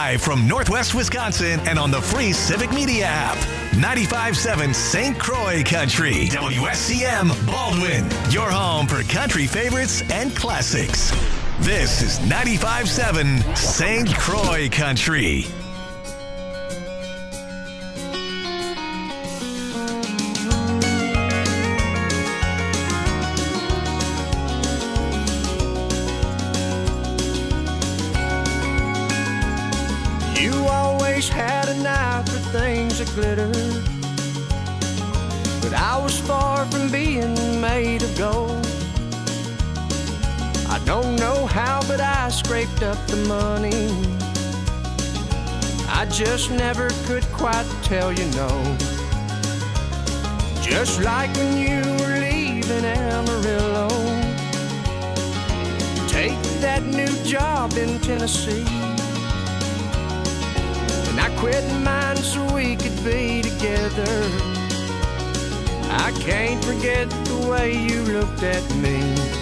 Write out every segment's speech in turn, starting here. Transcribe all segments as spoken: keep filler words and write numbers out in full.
Live from Northwest Wisconsin and on the free Civic Media app. ninety-five point seven Saint Croix Country. W S C M Baldwin. Your home for country favorites and classics. This is ninety-five point seven Saint Croix Country. Had an eye for things that glitter, but I was far from being made of gold. I don't know how, but I scraped up the money. I just never could quite tell you no. Just like when you were leaving Amarillo, take that new job in Tennessee. I quit mine so we could be together. I can't forget the way you looked at me.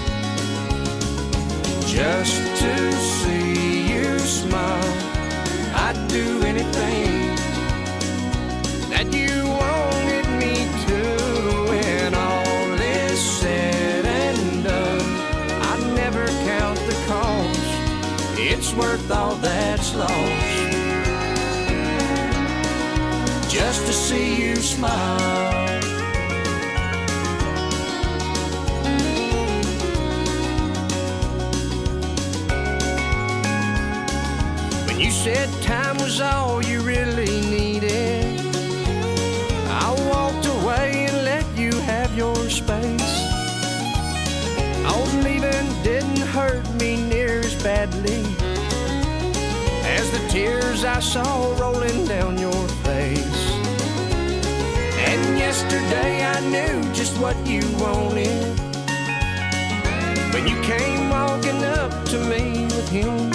Just to see you smile, I'd do anything that you wanted me to. When all is said and done, I'd never count the cost. It's worth all that's lost, just to see you smile. When you said time was all you really needed, I walked away and let you have your space. Oh, leaving didn't hurt me near as badly as the tears I saw rolling down your face. And yesterday I knew just what you wanted when you came walking up to me with him.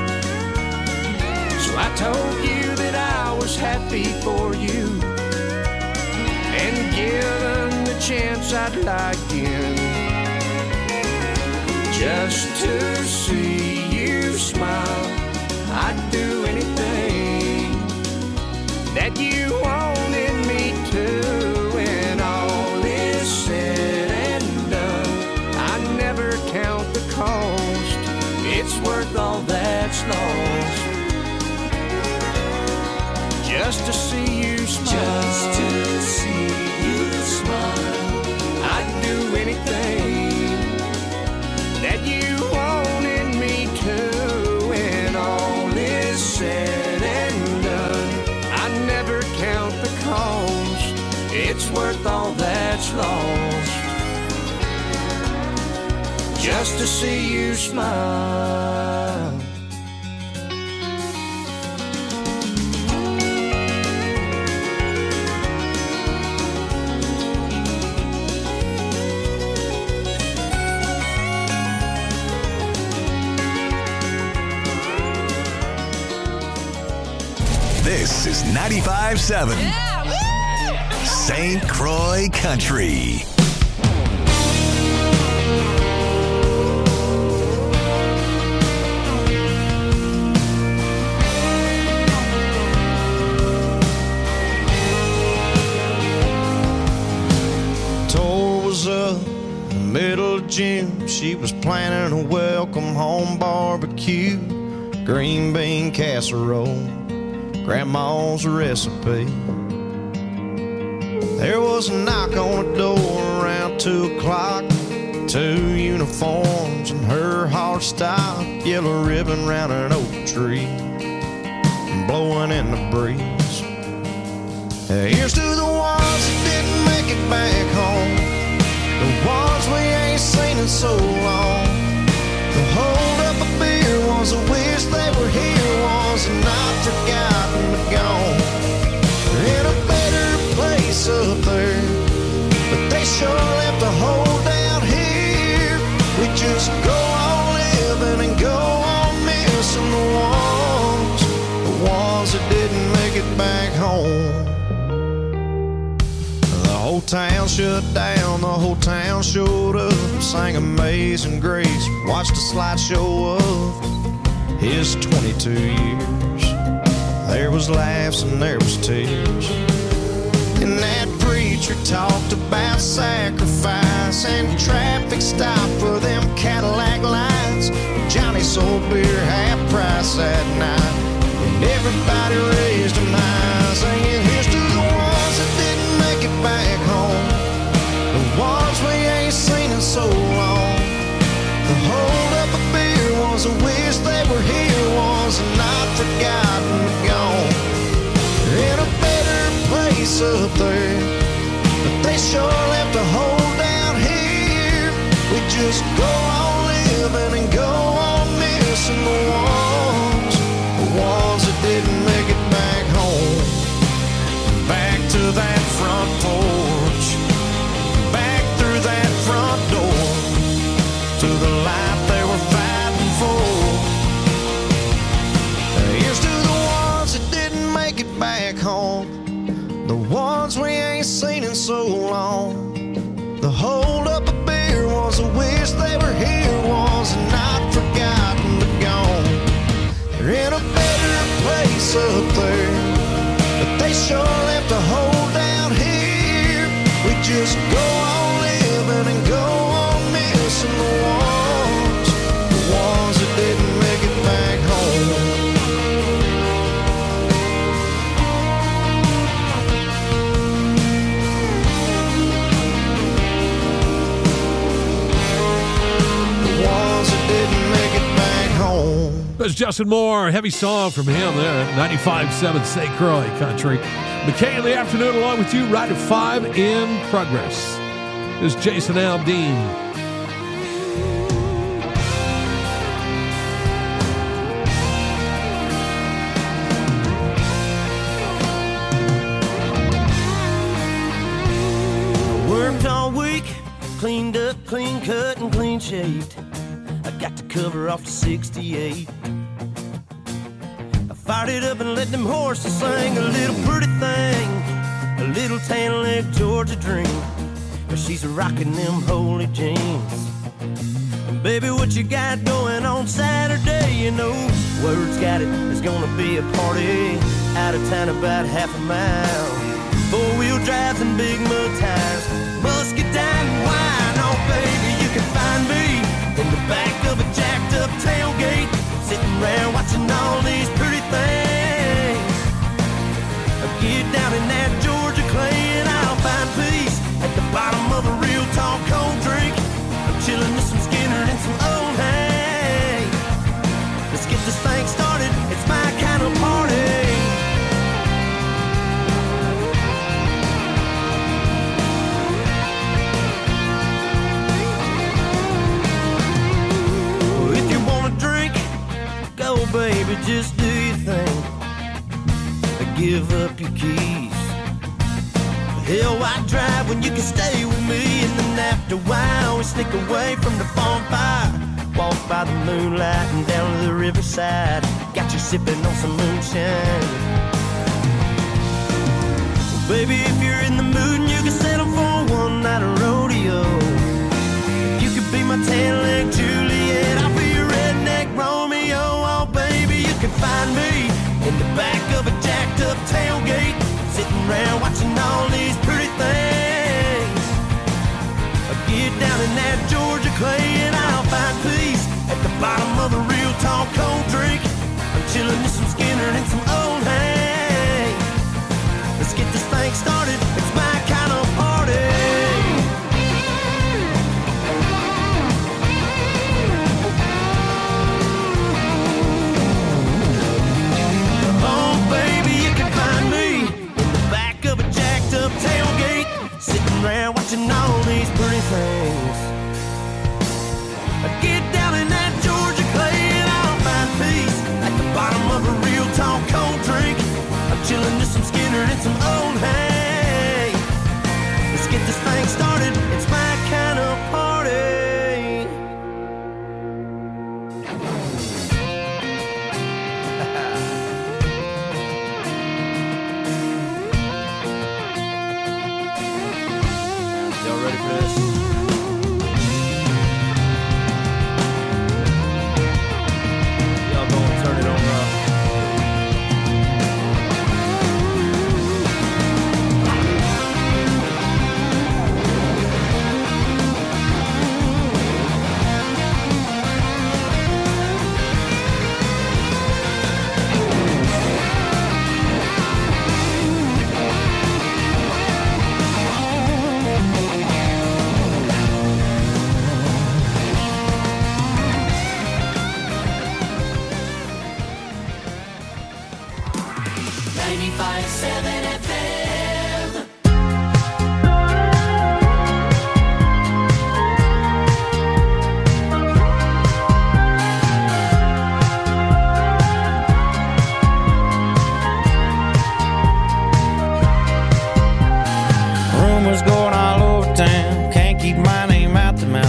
So I told you that I was happy for you, and given the chance I'd lie again, just to see you smile. I'd do anything that you wanted me to. When all is said and done, I never count the cost. It's worth all that's lost, just to see you smile. Just to see you smile. I'd do anything that you wanted me to. Said and done, I never count the cost. It's worth all that's lost, just to see you smile. This is ninety-five point seven yeah, Saint Croix Country. Tour was up in the middle of June. She was planning a welcome home barbecue, green bean casserole, Grandma's recipe. There was a knock on the door around two o'clock. Two uniforms and her hard style, yellow ribbon round an oak tree, blowing in the breeze. Here's to the ones that didn't make it back home, the ones we ain't seen in so long. The hold up a beer ones that wish they were here, ones that not forgotten but gone. They're in a better place up there, but they sure left a hole down here. We just go on living and go on missing the ones, the ones that didn't make it back home. The whole town shut down, the whole town showed up, sang Amazing Grace, watched a slideshow of his twenty-two years. There was laughs and there was tears. And that preacher talked about sacrifice and traffic stop for them Cadillac lights. Johnny sold beer half price that night, and everybody raised them high, singing, here's to the ones that didn't make it back home, the ones we ain't seen in so long. The hold up a beer was a wish they were here, was not forgotten, gone. They're in a better place up there, but they sure left a hole down here. We just go on living and go on missing the ones, the ones that didn't make it back home. Back to that front porch, back through that front door, to the life they were fighting for. Here's to the ones that didn't make it back home, the ones we ain't seen in so long. The hold up a beer was a wish they were here, was not forgotten but gone. They're in a better place up there, but they sure left a hole down here. We just go on living and go on missing the ones, the ones that didn't make it back home. That's Justin Moore. Heavy song from him there at ninety-five point seven Saint Croix Country. McKay in the afternoon along with you right at five in progress. This is Jason Aldean. Worked all week, cleaned up, clean cut, and clean shaved. I got the cover off the sixty-eight. I fired it up and let them horses sing a little pretty thing, a little tan leg Georgia dream. But she's rocking them holy jeans. Baby, what you got going on Saturday? You know, word's got it, there's gonna be a party out of town about half a mile. Four-wheel drives and big mud tires, musket down and wine. Oh, baby, you can find me in the back of a jacked up tailgate, sitting around watching all these pretty things. I get down in that Georgia clay and I'll find peace at the bottom of a real tall cold drink. I'm chilling with some Skinner and some old hay. Let's get this thing started, it's my kind of party. Go, baby, just do your thing. Give up your keys. Hell, why drive when you can stay with me? And then after a while, we sneak away from the bonfire, walk by the moonlight and down to the riverside. Got you sipping on some moonshine. Baby, if you're in the mood and you can settle for one night of rodeo, you could be my tan-leg Juliet, I'll be your redneck Romeo. Oh, baby, you can find me in the back of a jacked up tailgate, sitting around watching all these pretty things. I get down in that Georgia clay and I'll find peace at the bottom of a real tall cold drink. I'm chilling with some Skinner and some old hay. Let's get this thing started, it's my kind of party. Tailgate, sitting around watching all these pretty things. I get down in that Georgia clay and I'll find peace at the bottom of a real tall cold drink. I'm chilling with some Skinner and some old hay. Let's get this thing started, it's my kind of party.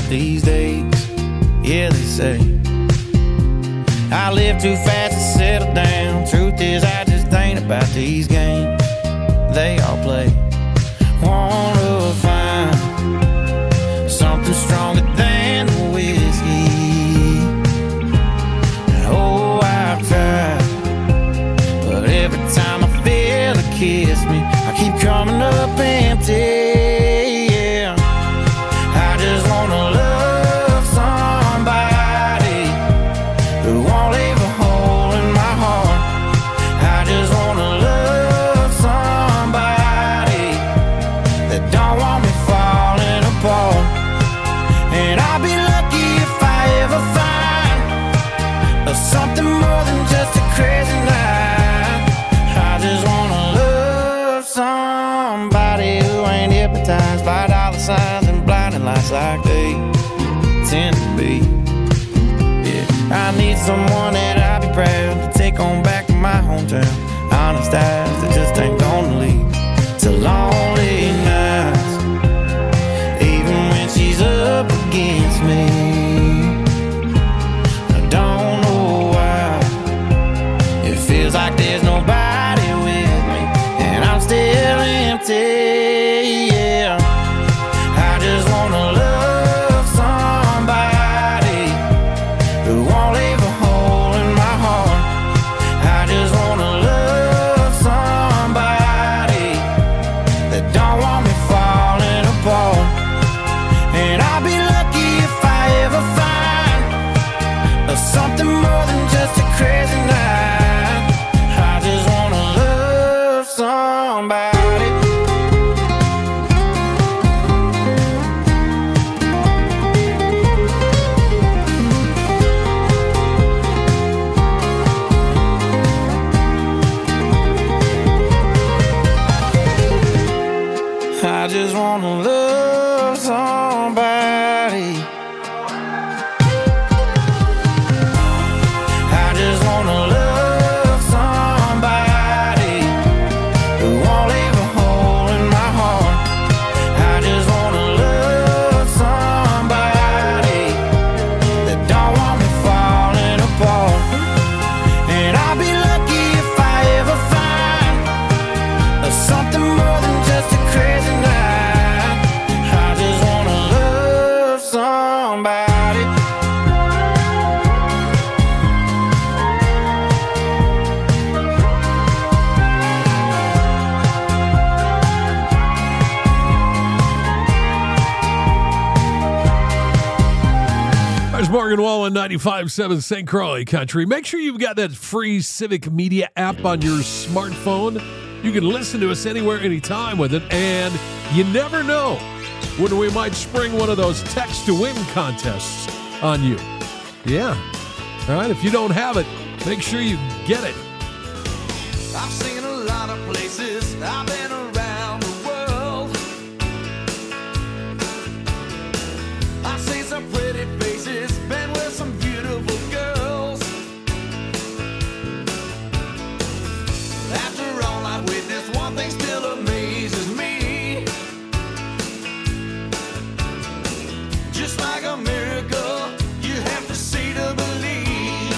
these days. Yeah, they say I live too fast to settle down. Truth is, I just ain't about these games they all play. Wanna find something stronger than the whiskey. And oh, I've tried, but every time I feel it kiss me, I keep coming up empty. Yeah, I just wanna love somebody who won't leave a hole in my heart. I just wanna love somebody that don't want me falling apart. And I'll be lucky if I ever find something more than just a crazy night. I just wanna love somebody who ain't hypnotized by dollar signs and blinding lights like they tend to be. Yeah, I need someone that I'll be proud to take on back to my hometown. Honest eyes that just ain't gonna lead to lonely nights, even when she's up against me. I don't know why it feels like there's nobody with me, and I'm still empty. Yeah, I just wanna love somebody who won't leave a hole in my heart. I just wanna love somebody that don't want me falling apart. And I'll be lucky if I ever find something more than just a crazy night. I just wanna love somebody. I just wanna love somebody. I just wanna love somebody who won't leave a hole in my heart. I just wanna love somebody that don't want me falling apart. And I'll be lucky if I ever find something more than just a crazy night. I just wanna love somebody. There's Morgan Wallen, ninety-five point seven Saint Croix Country. Make sure you've got that free Civic Media app on your smartphone. You can listen to us anywhere, anytime with it. And you never know when we might spring one of those text to win contests on you. Yeah. All right. If you don't have it, make sure you get it. I've seen a lot of places, I've been around the world. I've seen some pretty faces, been with some beautiful girls. After all I've witnessed, one thing still amazes me. Just like a miracle, you have to see to believe.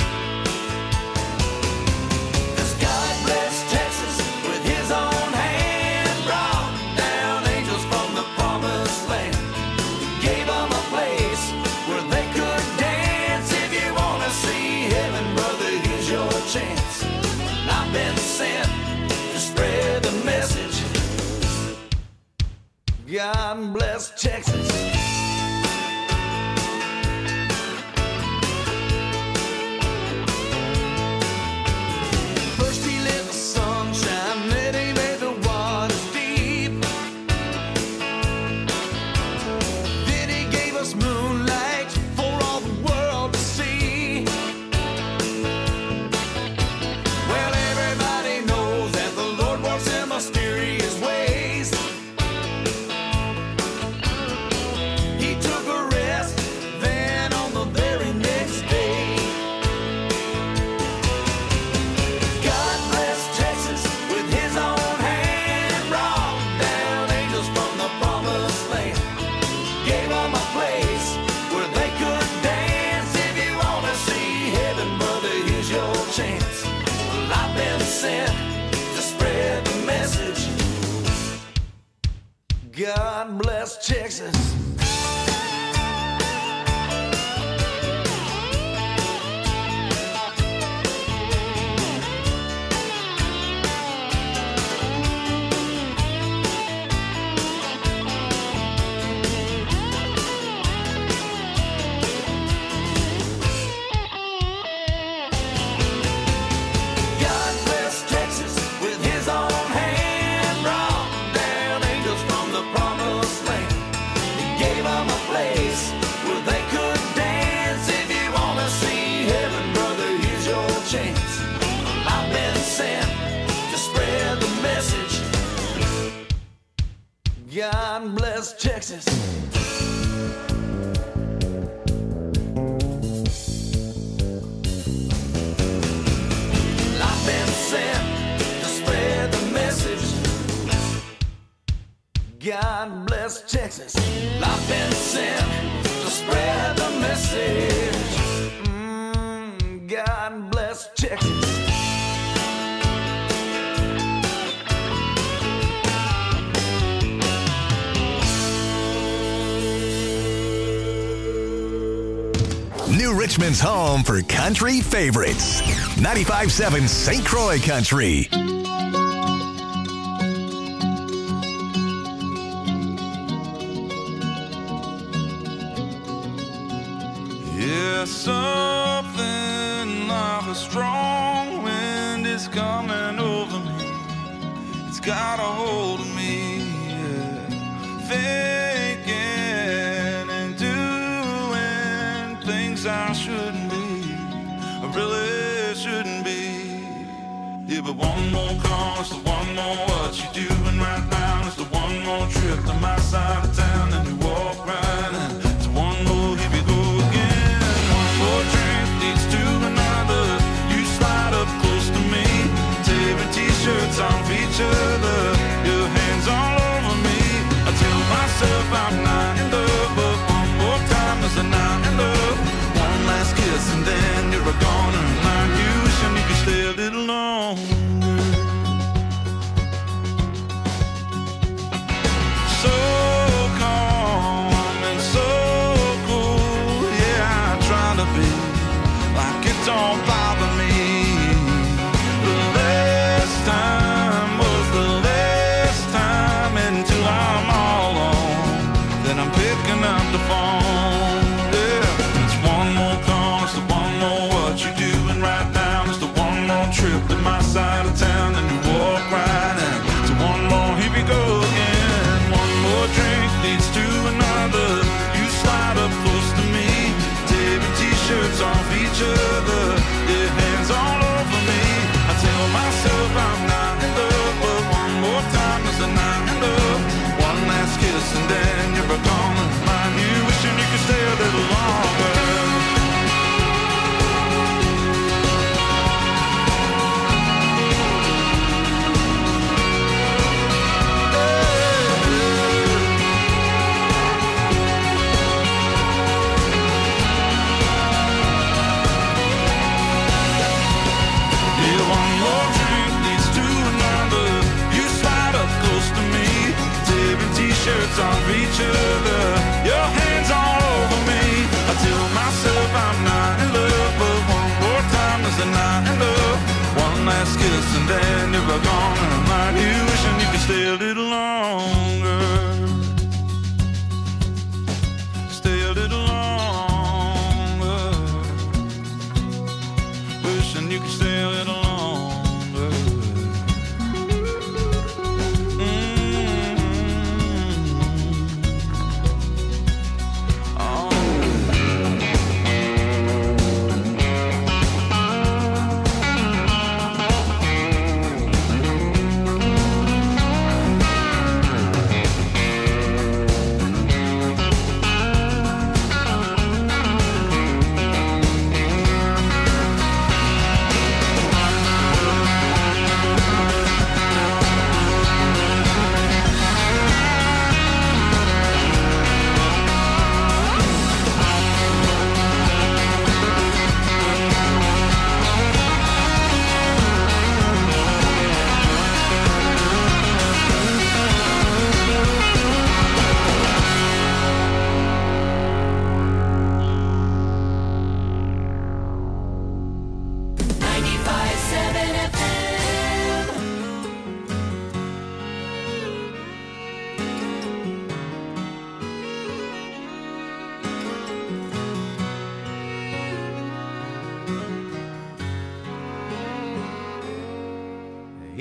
This God bless Texas with his own hand, brought down angels from the promised land. Gave them a place where they could dance. If you want to see heaven, brother, here's your chance. I've been sent to spread the message. God bless Texas. First he let the sun shine, then he made the waters deep. Then he gave us moonlight for all the world to see. Well, everybody knows that the Lord works in mysterious ways. He God bless Texas. God bless Texas. I've been sent to spread the message. God bless Texas. I've been sent to spread the message. Mm, God bless Texas. New Richmond's home for country favorites. ninety-five point seven Saint Croix Country. Yeah, something like a strong wind is coming over me. It's got a hold of me. Yeah. Thinking and doing things I shouldn't be. I really shouldn't be. Yeah, but one more call is the one more what you doing right now. It's the one more trip to my side of town, and you walk right in. It's one more, here we go again. One more drink leads to another. You slide up close to me, tearing t-shirts off each other. Your hands all over me. I tell myself I'm not in love, but one more time is a not in love. One last kiss and then you're a goner. Like you wishing you could stay a little longer. So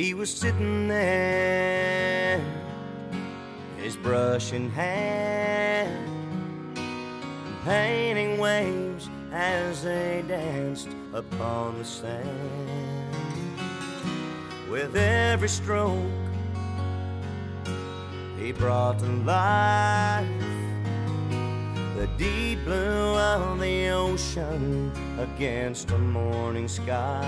He was sitting there, his brush in hand, painting waves as they danced upon the sand. With every stroke, he brought to life the deep blue of the ocean against the morning sky.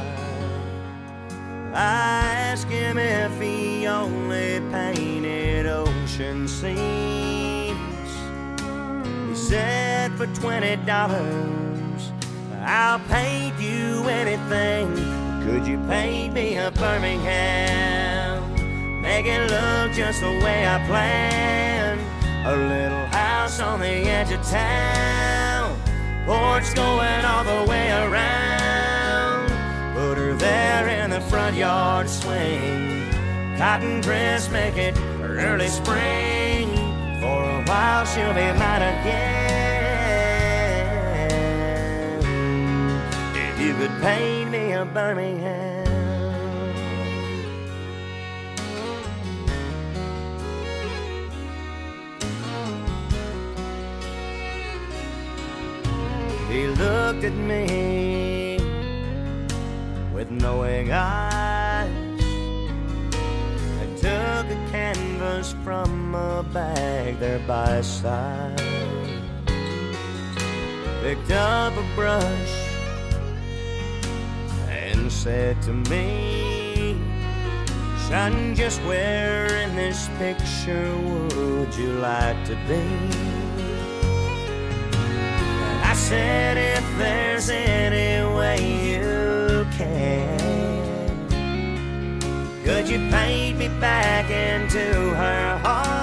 I asked him if he only painted ocean scenes. He said, for twenty dollars, I'll paint you anything. Could you paint me a Birmingham? Make it look just the way I planned. A little house on the edge of town, porch going all the way around. Put her there in the front yard swing, cotton dress, make it early spring. For a while she'll be mine again. If you could paint me a Birmingham. He looked at me with knowing eyes and took a canvas from a bag there by his side. Picked up a brush and said to me, son, just where in this picture would you like to be? I said, if there's any way you can, could you paint me back into her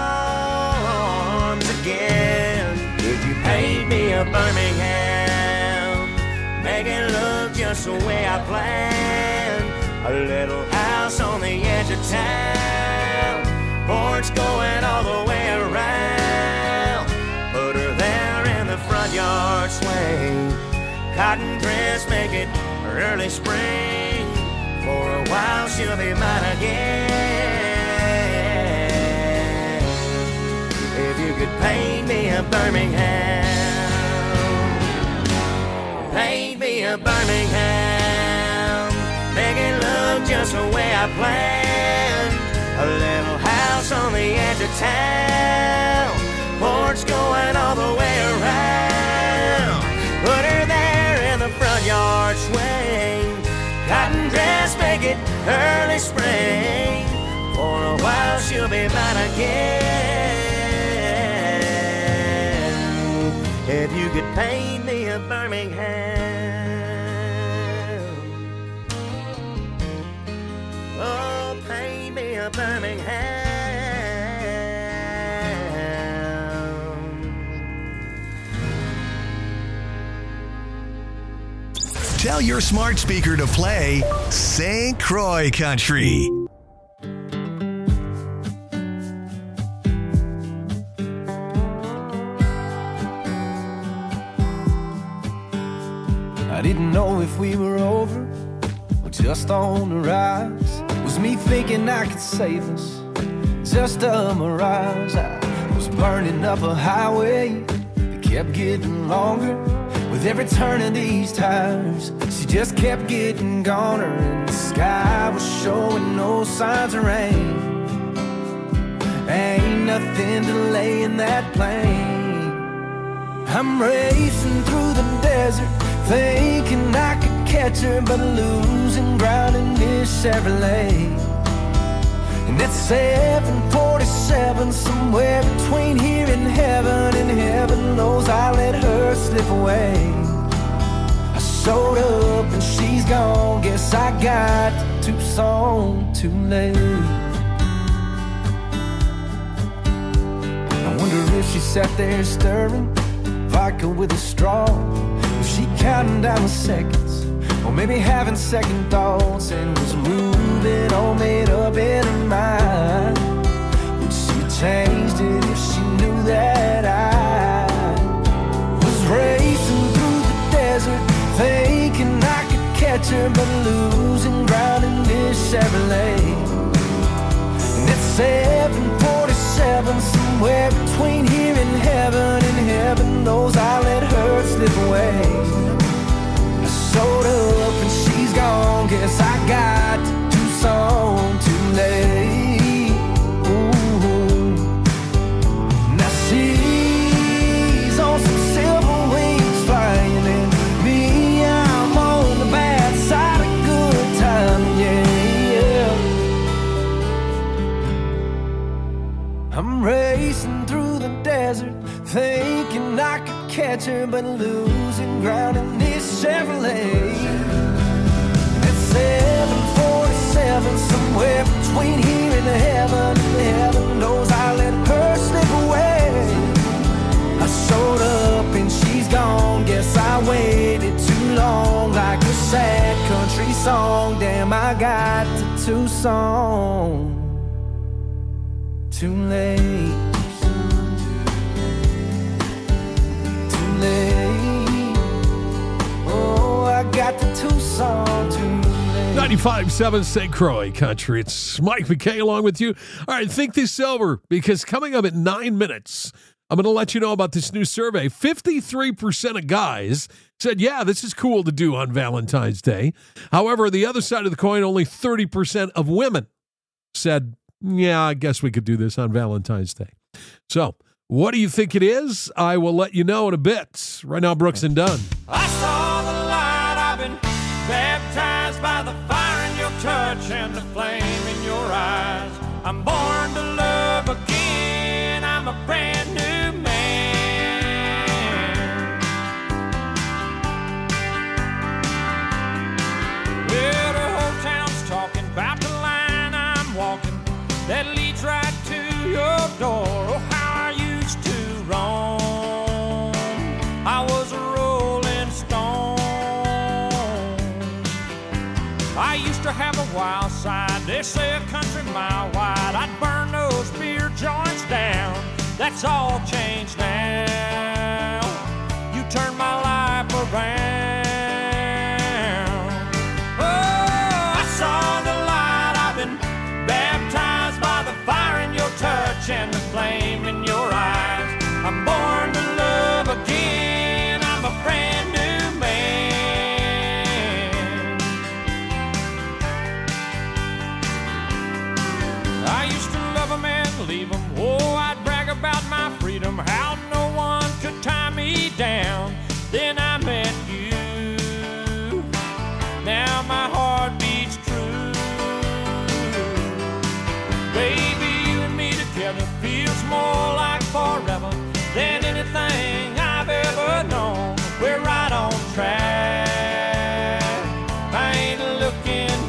arms again? Could you paint me a Birmingham? Make it look just the way I planned. A little house on the edge of town, porch going all the way around. Put her there in the front yard swing, cotton dress, make it early spring. For a while she'll be mine again. If you could paint me a Birmingham, paint me a Birmingham, make it look just the way I planned. A little house on the edge of town, porch going all the way around. Put her there in the front yard swing, cotton dress, make it early spring. For a while she'll be mine again. If you could paint me a Birmingham, oh, paint me a Birmingham. Tell your smart speaker to play Saint Croix Country. I didn't know if we were over or just on the rise. Was me thinking I could save us just a mirage? I was burning up a highway that kept getting longer. With every turn of these tires, she just kept getting goner, and the sky was showing no signs of rain. Ain't nothing delaying that plane. I'm racing through the desert, thinking I could catch her, but losing ground in this Chevrolet. And at seven forty-seven, somewhere between here and heaven, and heaven knows I let her slip away. I showed up and she's gone, guess I got to Tucson too late. I wonder if she sat there stirring vodka with a straw. Was she counting down the seconds, or maybe having second thoughts, and was moving all made up in her mind? Would she have changed it if she knew that I was racing through the desert, thinking I could catch her, but losing ground in this Chevrolet? seven forty-seven, somewhere between here and heaven, and heaven knows I let her slip away. I showed up and she's gone, guess I got to Tucson too late. Ooh. Now she's on some silver wings flying, and me, I'm on the bad side of good time, yeah. I'm racing through the desert, thinking I could catch her, but losing ground in this Chevrolet. At seven forty-seven, somewhere between here and heaven, and heaven knows I let her slip away. I showed up and she's gone, guess I waited too long, like a sad country song. Damn, I got to Tucson too late. Too late. Oh, I got to Tucson too late. ninety-five point seven Saint Croix Country. It's Mike McKay along with you. All right, think this over, because coming up at nine minutes, I'm going to let you know about this new survey. fifty-three percent of guys said, yeah, this is cool to do on Valentine's Day. However, the other side of the coin, only thirty percent of women said, yeah, I guess we could do this on Valentine's Day. So, what do you think it is? I will let you know in a bit. Right now, Brooks and Dunn. I saw the light, I've been baptized by the fire in your touch and the flame in your eyes. I'm born to love again, I'm a brand new man. Well, the whole town's talking about the line I'm walking that leads right to your door. Oh, how I used to roam, I was a rolling stone. I used to have a wild side, they say a country mile wide. I'd burn those beer joints down, that's all changed now. You turned my life around. Oh, I saw the light, I've been baptized by the fire in your touch and the flame in your eyes. I'm born to love again, I'm a brand new man. I used to love 'em and leave 'em. Oh, I'd brag about my freedom, how no one could tie me down. Then I met you, now my heart beats true. Baby, you and me together feels more like forever than anything I've ever known. We're right on track, I ain't looking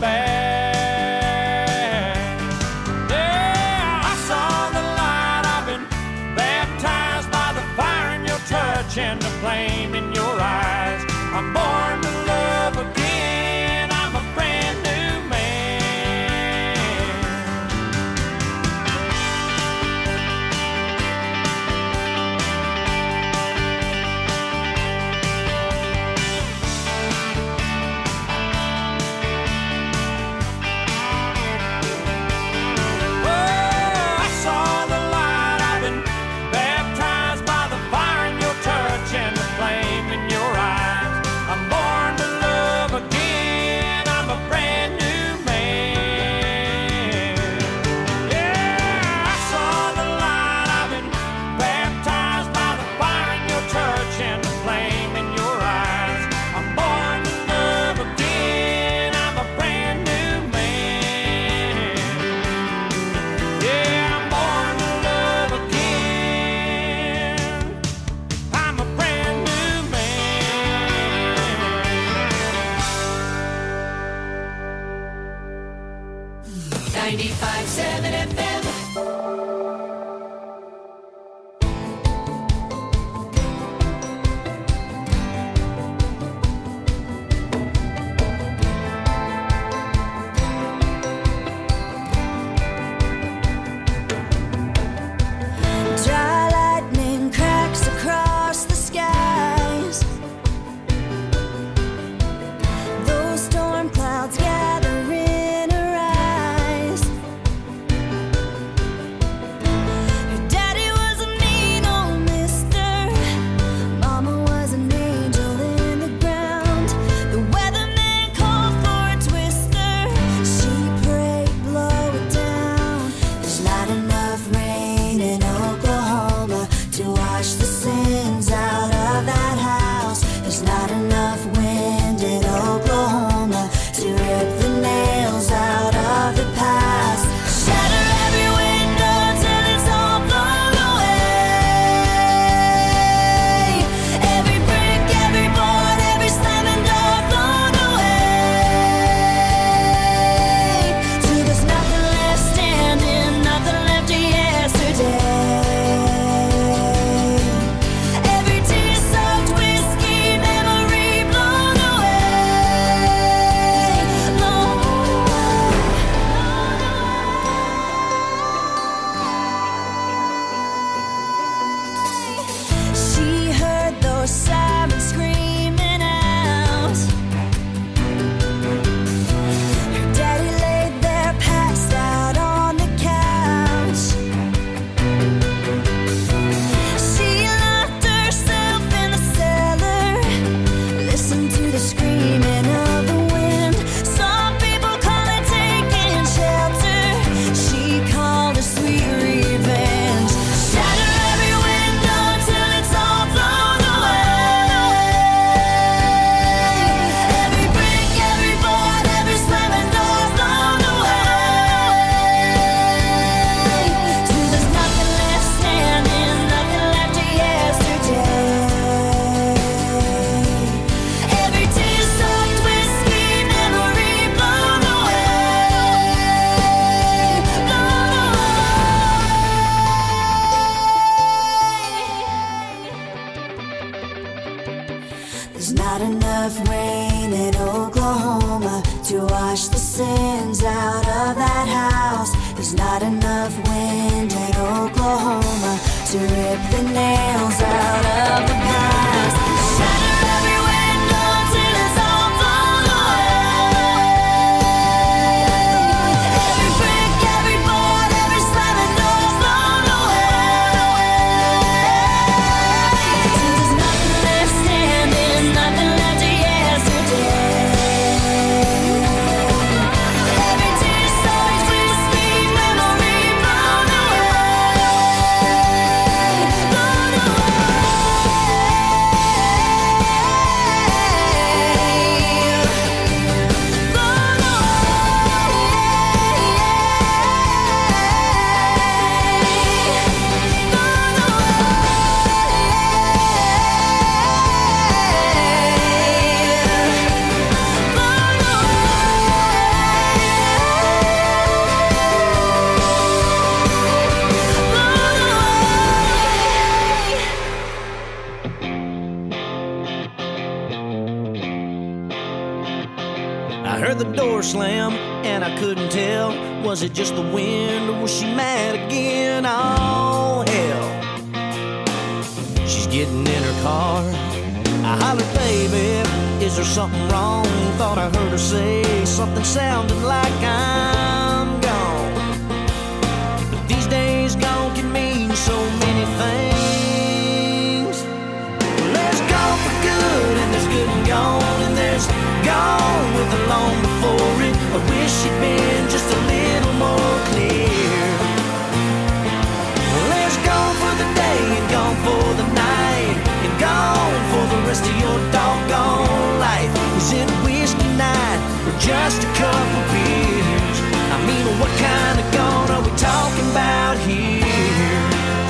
back. Yeah, I saw the light, I've been baptized by the fire in your touch and the flame in your eyes. I'm born to love again, I'm a brand new man. Oh, I saw the light, I've been baptized by the fire in your touch and the flame in your eyes. I'm born to There's not enough rain in Oklahoma to wash the sins out of that house. There's not enough wind in Oklahoma to rip the nails out of the past. Shatter every window till it's all blown away. Every brick, every board, every slamming door blown away. There's nothing left standing, nothing left to yesterday. Every tear so crispy, memory blown away. Blown away. Blown I heard the door slam and I couldn't tell. Was it just the wind or was she mad again? Oh, hell. She's getting in her car. I hollered, baby, is there something wrong? Thought I heard her say something sounding like I'm gone. But these days gone can mean so many things. Well, there's gone for good and there's good and gone, and there's gone with the long before it. I wish she'd been just a little more clear. Well, there's gone for the day and gone for the night, and gone for the rest of your doggone life. Is it whiskey night or just a couple beers? I mean, what kind of gone are we talking about here?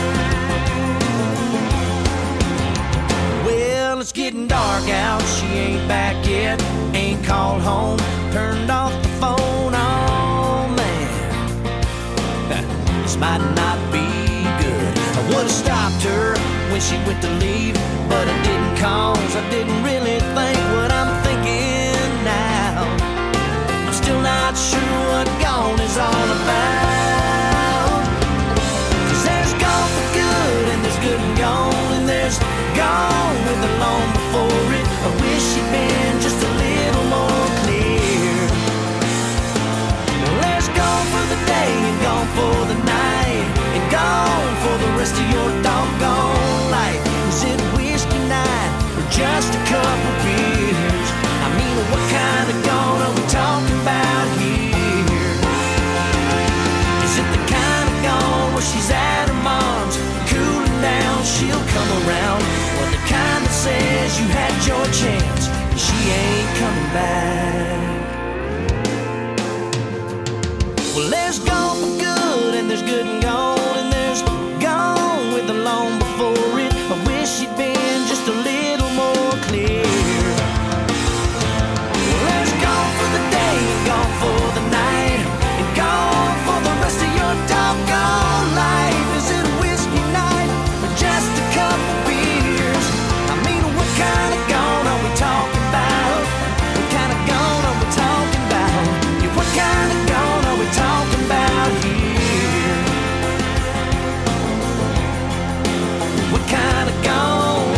Well, it's getting dark out, she ain't back yet, ain't called home, turned off the phone. Oh man, this might not be good. I would've stopped her when she went to leave, but I didn't, cause I didn't really think what I'm thinking now. I'm still not sure what gone is all about. Cause there's gone for good and there's good and gone, and there's gone with the long before it. I wish she'd been just a little more clear. Well, there's gone for the day and gone for the night, and gone for the rest of your doggone life. Is it whiskey night or just a couple beers? I mean, what kind of gone are we talking about here? Is it the kind of gone where she's at her mom's, cooling down, she'll come around? Or the kind that says you had your chance, she ain't coming back? Well, there's gone for good and there's good and gone, and there's gone with the long before it. I wish she'd been just a little more clear. Well, there's gone for the day and gone for the night, and gone for the rest of your doggone life. Is it whiskey night or just a couple beers? I mean, what kind of gone are we talking about? What kind of gone are we talking about? Yeah, what kind of gone are we talking about here? What kind of gone?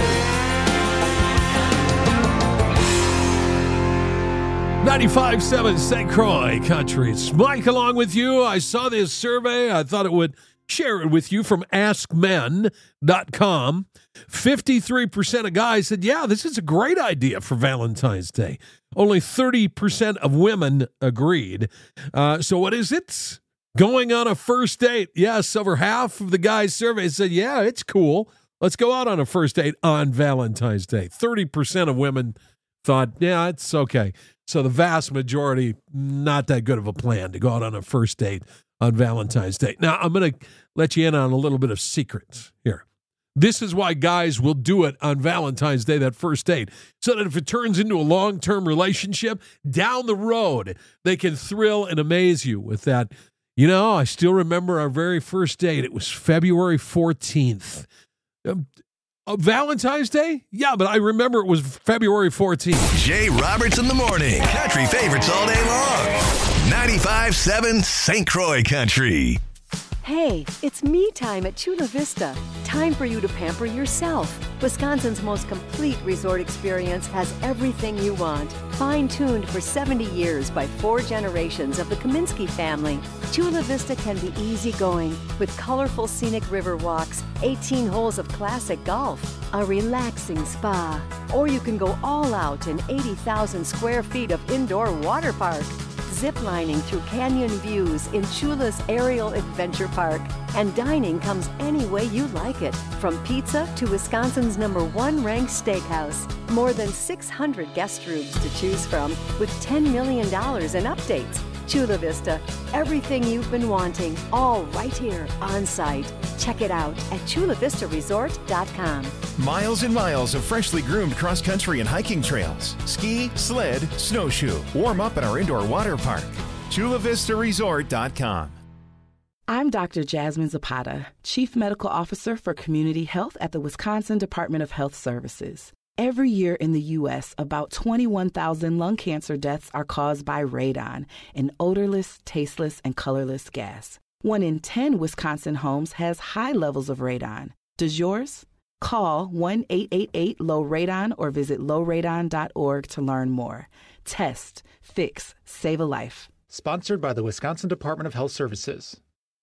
ninety-five point seven Saint Croix Country. It's Mike along with you. I saw this survey. I thought it would share it with you from ask men dot com. fifty-three percent of guys said, yeah, this is a great idea for Valentine's Day. Only thirty percent of women agreed. Uh, so what is it? Going on a first date. Yes, over half of the guys surveyed said, yeah, it's cool. Let's go out on a first date on Valentine's Day. thirty percent of women thought, yeah, it's okay. So the vast majority, not that good of a plan to go out on a first date on Valentine's Day. Now, I'm going to let you in on a little bit of secrets here. This is why guys will do it on Valentine's Day, that first date, so that if it turns into a long-term relationship, down the road, they can thrill and amaze you with that. You know, I still remember our very first date. It was February fourteenth. Um, Uh, Valentine's Day? Yeah, but I remember it was February fourteenth. Jay Roberts in the morning. Country favorites all day long. ninety-five point seven Saint Croix Country. Hey, it's me time at Chula Vista. Time for you to pamper yourself. Wisconsin's most complete resort experience has everything you want. Fine-tuned for seventy years by four generations of the Kaminsky family. Chula Vista can be easygoing with colorful scenic river walks, eighteen holes of classic golf, a relaxing spa. Or you can go all out in eighty thousand square feet of indoor water park. Ziplining through canyon views in Chula's Aerial Adventure Park. And dining comes any way you like it, from pizza to Wisconsin's number one ranked steakhouse. More than six hundred guest rooms to choose from with ten million dollars in updates. Chula Vista, everything you've been wanting, all right here on site. Check it out at chula vista resort dot com. Miles and miles of freshly groomed cross-country and hiking trails. Ski, sled, snowshoe. Warm up at our indoor water park. chula vista resort dot com. I'm Doctor Jasmine Zapata, Chief Medical Officer for Community Health at the Wisconsin Department of Health Services. Every year in the U S, about twenty-one thousand lung cancer deaths are caused by radon, an odorless, tasteless, and colorless gas. One in ten Wisconsin homes has high levels of radon. Does yours? Call one eight eight eight low radon or visit low radon dot org to learn more. Test, fix, save a life. Sponsored by the Wisconsin Department of Health Services.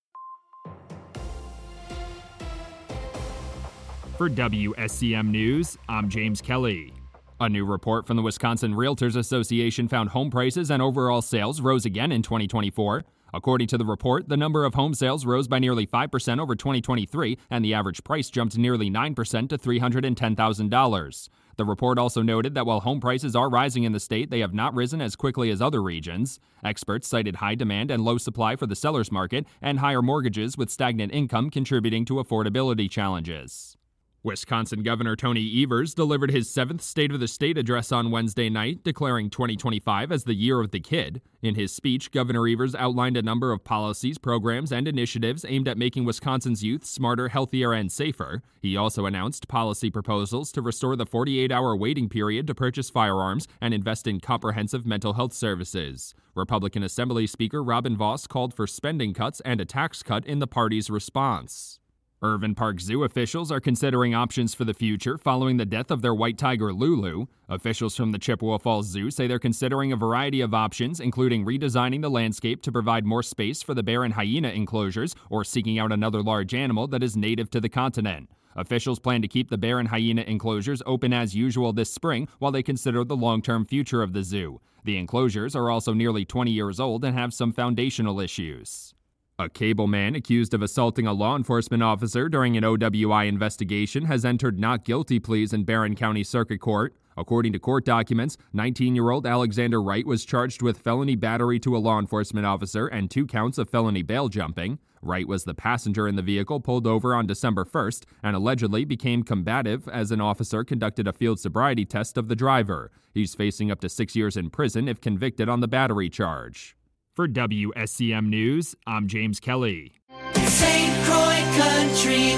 For W S C M News, I'm James Kelly. A new report from the Wisconsin Realtors Association found home prices and overall sales rose again in twenty twenty-four. According to the report, the number of home sales rose by nearly five percent over twenty twenty-three, and the average price jumped nearly nine percent to three hundred ten thousand dollars. The report also noted that while home prices are rising in the state, they have not risen as quickly as other regions. Experts cited high demand and low supply for the seller's market, and higher mortgages with stagnant income contributing to affordability challenges. Wisconsin Governor Tony Evers delivered his seventh State of the State address on Wednesday night, declaring twenty twenty-five as the year of the kid. In his speech, Governor Evers outlined a number of policies, programs, and initiatives aimed at making Wisconsin's youth smarter, healthier, and safer. He also announced policy proposals to restore the forty-eight hour waiting period to purchase firearms and invest in comprehensive mental health services. Republican Assembly Speaker Robin Vos called for spending cuts and a tax cut in the party's response. Irvin Park Zoo officials are considering options for the future following the death of their white tiger Lulu. Officials from the Chippewa Falls Zoo say they're considering a variety of options, including redesigning the landscape to provide more space for the bear and hyena enclosures or seeking out another large animal that is native to the continent. Officials plan to keep the bear and hyena enclosures open as usual this spring while they consider the long-term future of the zoo. The enclosures are also nearly twenty years old and have some foundational issues. A cable man accused of assaulting a law enforcement officer during an O W I investigation has entered not guilty pleas in Barron County Circuit Court. According to court documents, nineteen-year-old Alexander Wright was charged with felony battery to a law enforcement officer and two counts of felony bail jumping. Wright was the passenger in the vehicle pulled over on December first and allegedly became combative as an officer conducted a field sobriety test of the driver. He's facing up to six years in prison if convicted on the battery charge. For W S C M News, I'm James Kelly. Saint Croix Country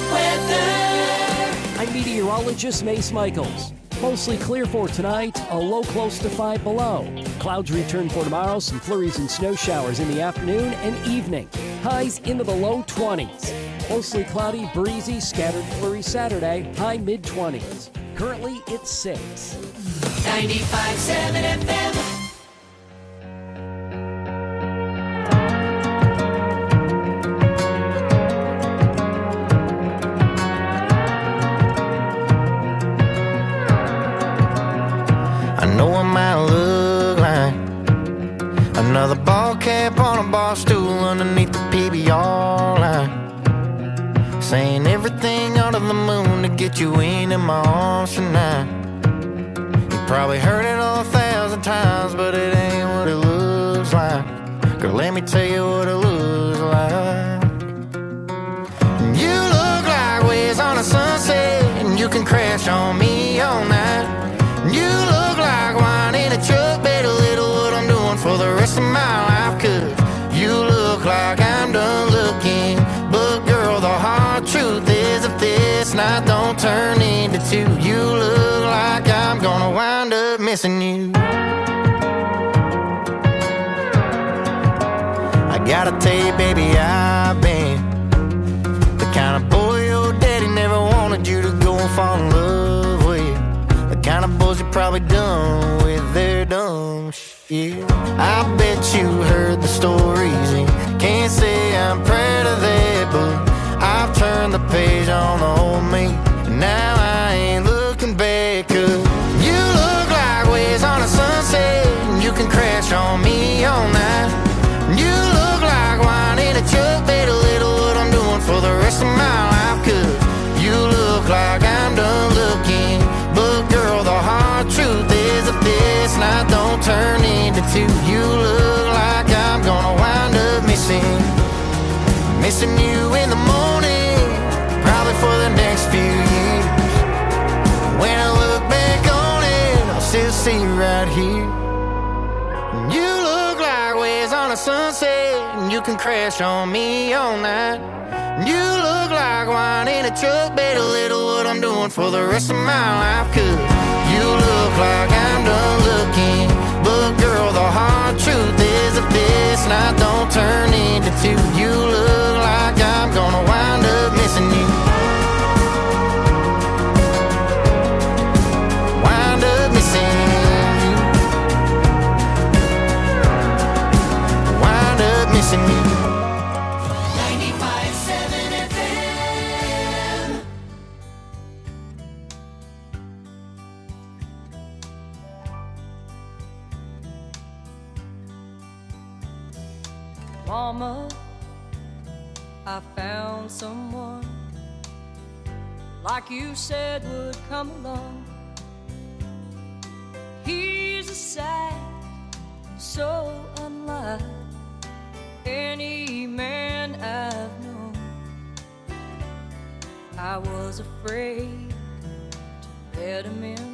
weather. I'm meteorologist Mace Michaels. Mostly clear for tonight, a low close to five below. Clouds return for tomorrow, some flurries and snow showers in the afternoon and evening. Highs into the low twenties. Mostly cloudy, breezy, scattered flurries Saturday, high mid-twenties. Currently, it's six. ninety-five point seven F M. Another ball cap on a bar stool underneath the P B R line, saying everything under the moon to get you into my arms tonight. You probably heard it all a thousand times, but it ain't what it looks like. Girl, let me tell you what it looks like. You look like waves on a sunset, and you can crash on me all night. You look like wine in a truck, better little what I'm doing for the rest of my life. Cause you look like I'm done looking, but girl, the hard truth is if this night don't turn into two. You look like I'm gonna wind up missing you. I gotta tell you, baby, I've been the kind of boy your daddy never wanted you to go and fall in love with. The kind of boys you probably done with their dumb shit. I bet you heard the stories and can't say I'm proud of that, but I've turned the page on the old me, and now I ain't looking back. 'Cause you look like waves on a sunset, and you can crash on me all night. You look like wine in a jug, better little what I'm doing for the rest of my life. 'Cause you look like I'm done looking, but girl, the hard truth is that this night don't turn into two. You look like I'm gonna wind up missing, missing you in the morning, probably for the next few years. When I look back on it, I'll still see you right here. You look like waves on a sunset, and you can crash on me all night. You look like wine in a truck, better little what I'm doing for the rest of my life. 'Cause you look like I'm done looking, but girl, the hard truth is that this night don't turn into two. You look like I'm gonna wind up missing you. Wind up missing you. Wind up missing you. ninety-five seven F M. Mama, I found someone like you said would come along. He's a sight so unlike any man I've known. I was afraid to let him in,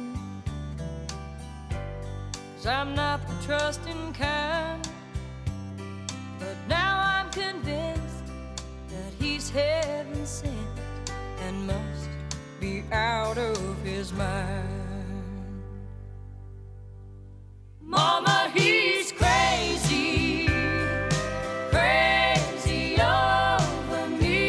'cause I'm not the trusting kind. But now I'm convinced that he's heaven sent and must be out of his mind. Mama, he's crazy, crazy over me.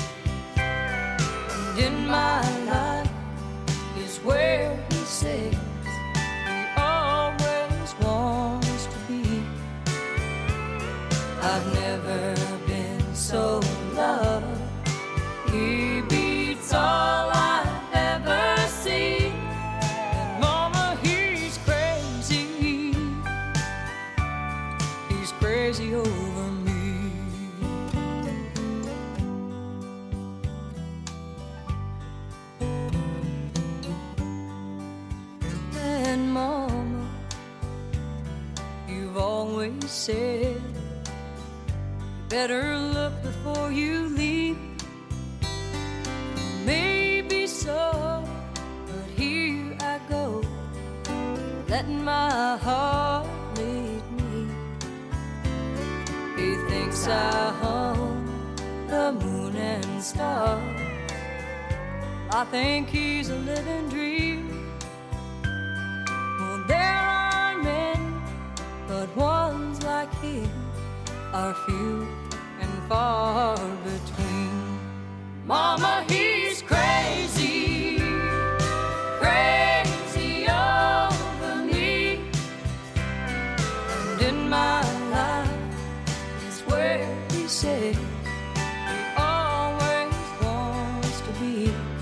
And in my life is where he says he always wants to be. I've never been so loved. He beats all I've ever seen. And Mama, he's crazy. He's crazy over me. And Mama, you've always said better look before you leave. Maybe so, but here I go, letting my heart lead me. He thinks I own the moon and stars. I think he's a living dream. Well, there are men, but ones like him are few and far between. Mama, he's crazy, crazy over me. And in my life is where he says he always wants to be.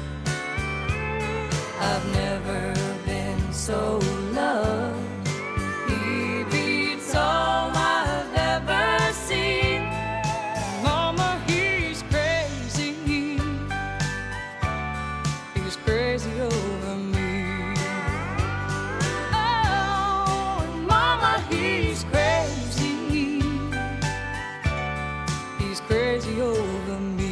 I've never been so loved. He beats all I've ever seen. Mama, he's crazy. He's crazy over me. Oh, Mama, he's crazy. He's crazy over me.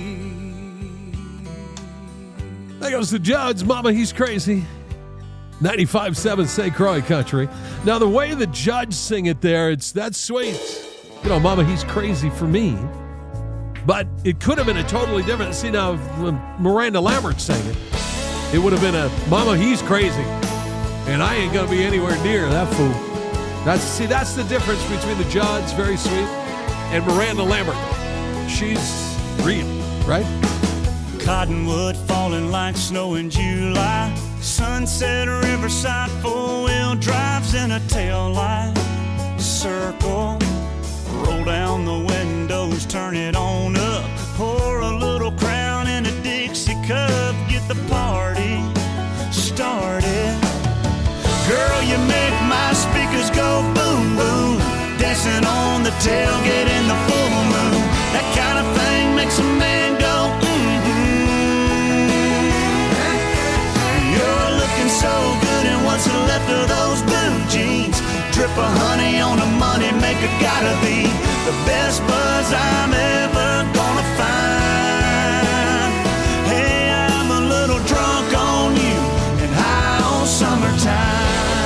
There goes the Judds. Mama, he's crazy. ninety-five seven Saint Croix Country. Now, the way the Judds sing it there, it's that's sweet. You know, Mama, he's crazy for me. But it could have been a totally different. See, now, when Miranda Lambert sang it, it would have been a, Mama, he's crazy. And I ain't going to be anywhere near that fool. That's See, that's the difference between the Judds, very sweet, and Miranda Lambert. She's real, right? Cottonwood falling like snow in July. Sunset Riverside, four-wheel drives in a tail light. Circle, roll down the windows, turn it on up. Pour a little Crown in a Dixie cup, get the party started. Girl, you make my speakers go boom, boom. Dancing on the tailgate in the full moon. That kind of thing makes a man go, mm-hmm. You're looking so good in what's left of those blue jeans. Drip of honey on the money maker, gotta be the best buzz I'm ever gonna find. Hey, I'm a little drunk on you and high on summertime.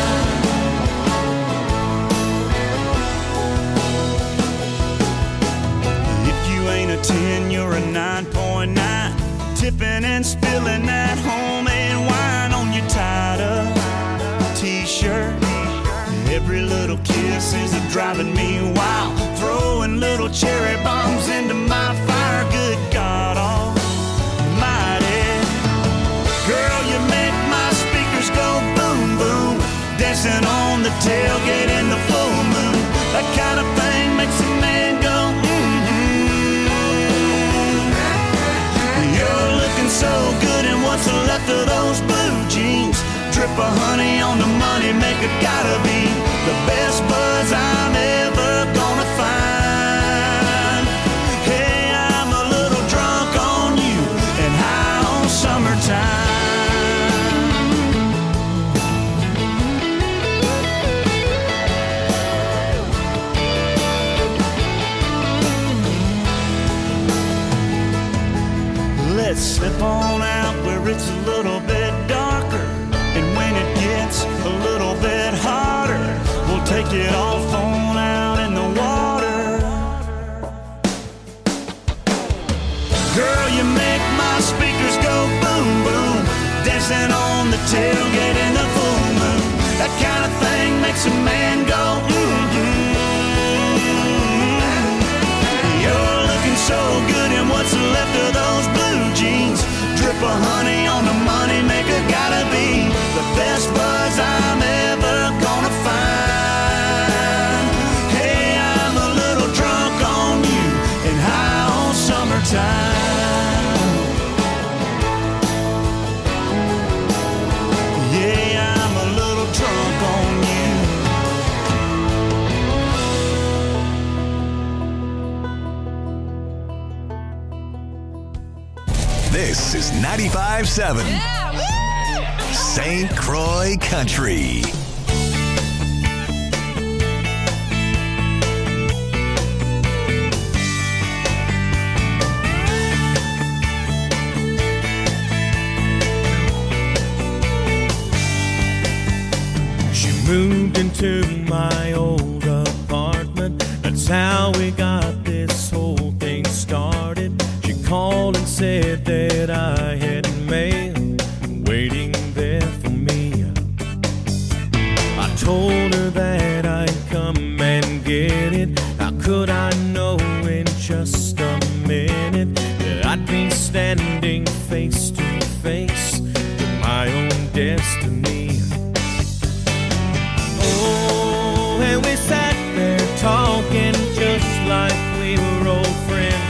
A ten, you're a nine point nine. Tipping and spilling that homemade wine on your tied-up t-shirt. Every little kiss is a driving me wild. Throwing little cherry bombs into my fire. Good God almighty. Girl, you make my speakers go boom, boom. Dancing on the tailgate in the full moon. That kind of thing makes a man go, so good in what's left of those blue jeans. Drip of honey on the money maker, gotta be the best buzz I'm ever gonna find. Hey, I'm a little drunk on you and high on summertime. Let's slip on out where it's a little bit darker. And when it gets a little bit hotter, we'll take it off on out in the water. Girl, you make my speakers go boom, boom. Dancing on the tailgate in the full moon. That kind of thing makes a man go, mm-hmm. You're looking so good in what's left of those blue jeans. Drip of honey on the money maker, gotta be the best buzz I'm ever gonna find. Hey, I'm a little drunk on you and high on summertime. Yeah, I'm a little drunk on you. This is ninety-five seven Saint Croix Country. She moved into my old apartment. That's how we got this whole thing started. She called and said that I had mail waiting there for me. I told her that I'd come and get it. How could I know in just a minute that I'd be standing face to face with my own destiny? Oh, and we sat there talking just like we were old friends.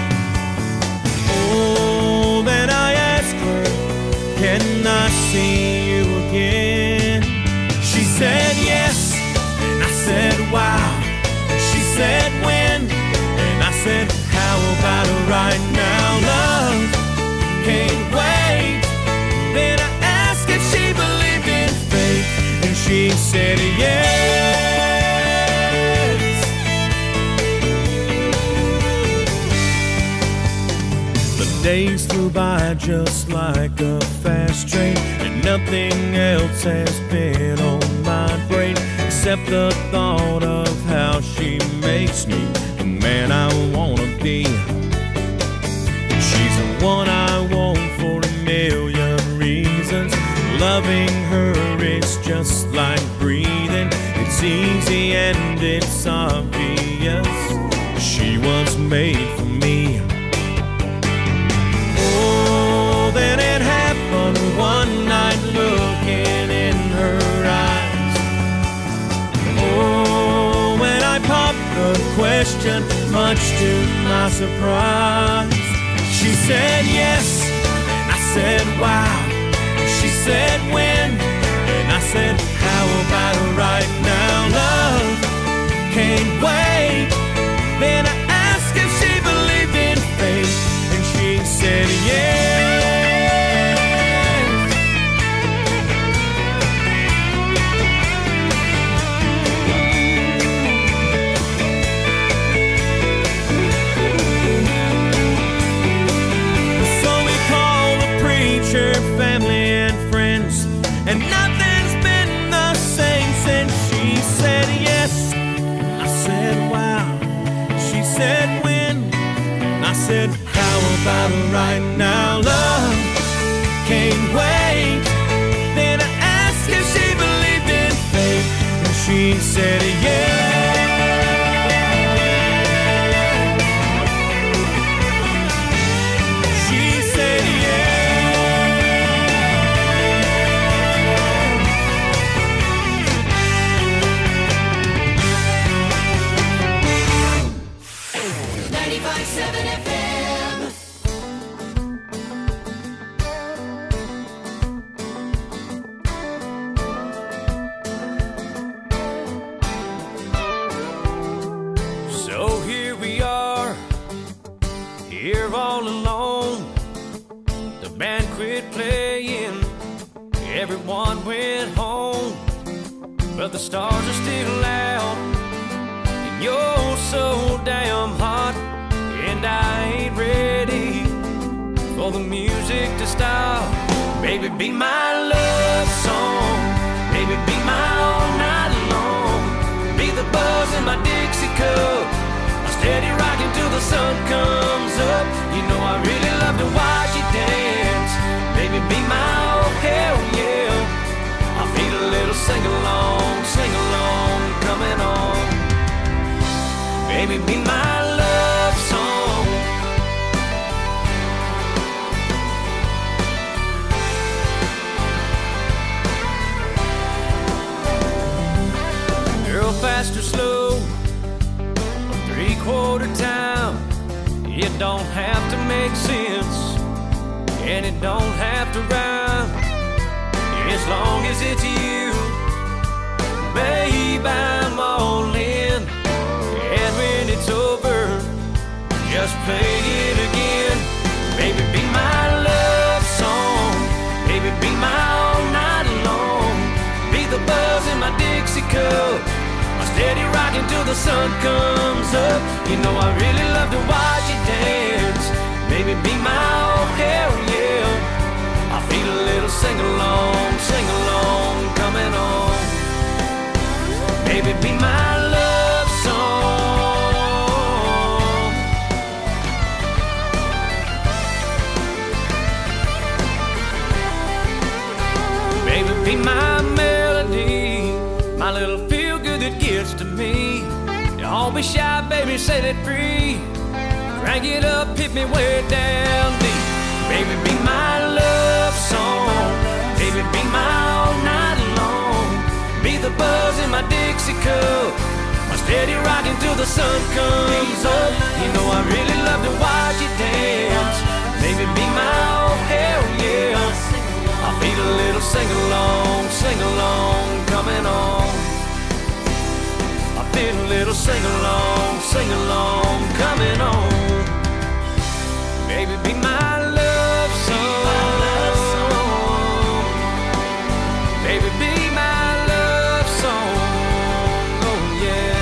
Oh, then I asked her, can I see you again? She said yes, and I said wow. She said when, and I said how about right now? Love can't wait. Then I asked if she believed in fate, and she said yes. Days flew by just like a fast train, and nothing else has been on my brain except the thought of how she makes me the man I wanna be. She's the one I want for a million reasons. Loving her is just like breathing. It's easy and it's obvious. She was made for me. Oh, then it happened one night, looking in her eyes. Oh, when I popped the question, much to my surprise, she said yes, and I said wow. She said when, and I said how about right now? Love can't wait. Then I asked if she believed in fate, and she said yes. So we called the preacher, family, and friends, and nothing's been the same since. She said yes, I said wow. She said when, I said how about right now? Love can't wait. Then I asked if she believed in fate, and she said yes. She said ninety-five seven F M. So here we are, here all alone. The band quit playing, everyone went home, but the stars are still out, and you're so damn hot, and I ain't ready for the music to stop. Baby, be my love song, baby, be my all night long. Be the buzz in my Dixie cup, my steady rocking till the sun comes up. You know I really love to watch you dance. Baby, be my oh hell yeah. I feel a little sing-along, sing-along coming on. Baby, be my love song. Girl, fast or slow, three-quarter time. It don't have to make sense, and it don't have to rhyme, as long as it's you. Babe, I'm all in, and when it's over, just play it again. Baby, be my love song, baby, be my all night long. Be the buzz in my Dixie cup, my steady rocking till the sun comes up. You know I really love to watch you dance. Baby, be my oh hell yeah. I feel a little sing-along, sing-along coming on. Baby, be my love song. Baby, be my melody, my little feel-good that gets to me. Don't be shy, baby, set it free. Crank it up, hit me way down deep. Baby, be my love song. Baby, be my all night long. Be the buzz in my Dixie cup, my steady rocking till the sun comes up. You know I really love to watch you dance. Baby, be my oh hell yeah. I feel a little sing-along, sing-along coming on. I feel a little sing-along, sing-along coming on. Baby, be my love song. Baby, be my love song. Oh yeah.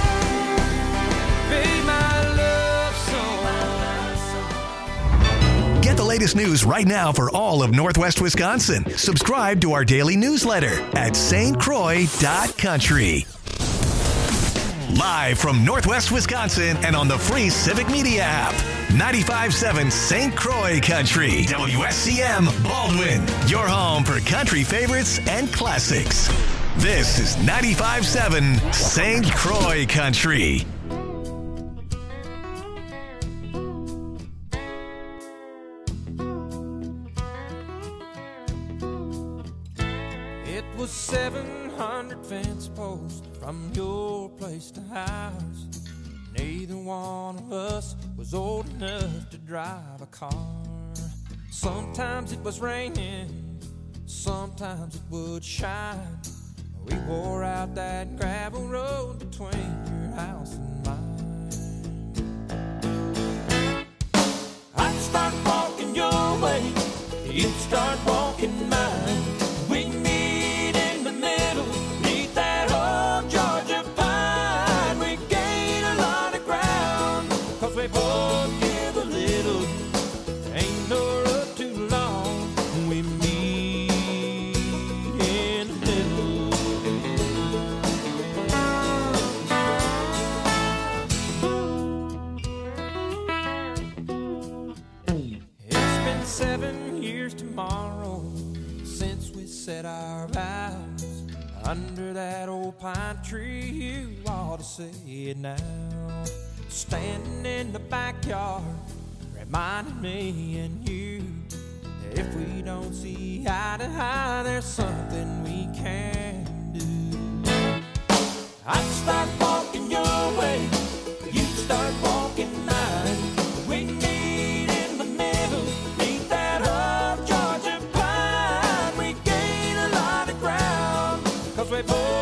Be my love song. Get the latest news right now for all of Northwest Wisconsin. Subscribe to our daily newsletter at S T Croix dot country. Live from Northwest Wisconsin and on the free Civic Media app. ninety-five seven Saint Croix Country. W S C M Baldwin, your home for country favorites and classics. This is ninety-five seven Saint Croix Country. It was seven hundred fence posts from your place to ours. Neither one of us was old enough to drive a car. Sometimes it was raining, sometimes it would shine. We wore out that gravel road between your house and mine. I'd start walking your way, you'd start walking mine. We'd meet in the middle, neath that old Georgia pine. We gain a lot of ground, cause we both give a little. Ain't no road too long, we meet in the middle. It's been seven years tomorrow since we said our vows under that old pine tree. You ought to say it now. Standing in the backyard, reminding me and you that if we don't see eye to eye, there's something we can do. I'd start walking your way, you'd start walking mine. We'd meet in the middle, neath that old Georgia pine. We gain a lot of ground, cause we both